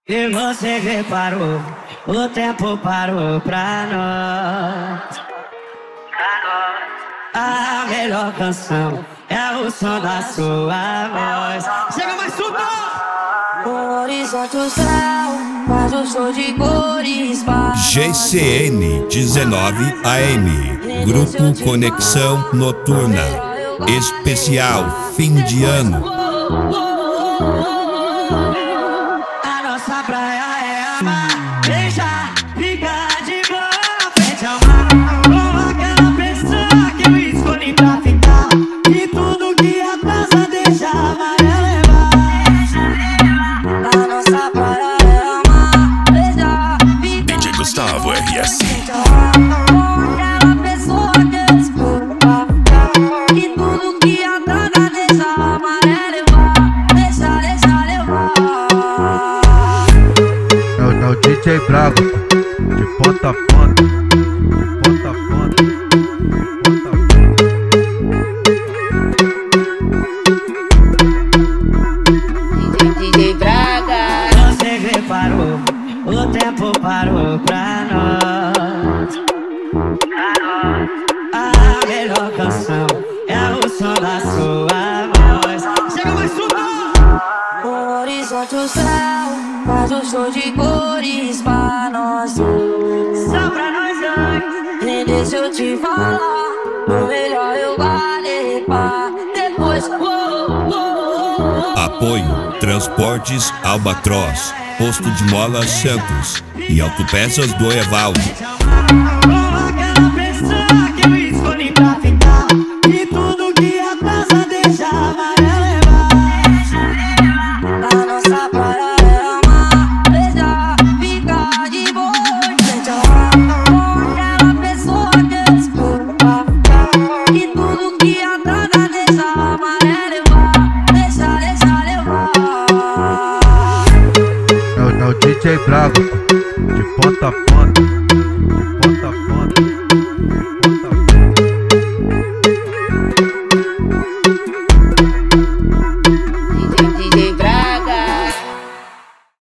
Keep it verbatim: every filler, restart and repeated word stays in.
E você reparou, o tempo parou pra nós. Pra nós. A melhor canção é o som da sua voz. Chega mais tudo! O horizonte, o céu, faz o show de cores. G C N dezenove A M, Grupo Conexão Noturna, especial fim de ano. A nossa praia é amar, deixa, fica de boa, frente ao mar. Com aquela pessoa que eu escolhi pra ficar. E tudo que atrasa deixa amarelo levar. A nossa praia é amar, deixa, fica D J Gustavo R S. com aquela pessoa que eu escolhi pra ficar. E tudo que atrasa deixa amarelo levar. Deixa, deixa levar. É o, é o D J Bravo, de ponta a ponta, de ponta a ponta, de ponta a ponta. D J Braga. Você reparou, o tempo parou pra nós. Pra nós. A melhor canção é o som da sua voz. Chega mais tudo! O horizonte, o céu, faz o show de cores pra nós. Só pra nós dois. Nem deixa eu te falar, o melhor eu guardei pra depois. Oh, oh, oh, oh. Apoio Transportes Albatroz, Posto de Mola Santos e Autopeças do Evaldo. Com aquela pessoa que eu escolhi pra ficar. E tudo que atrasa deixa amarelo levar. A nossa praia é amar, deixa, fica de boa, frente ao mar. Com aquela pessoa que eu escolhi pra ficar. E tudo que atrasa deixa amarelo levar. Deixa, deixa levar. É o, é o D J Bravo, de ponta a ponta.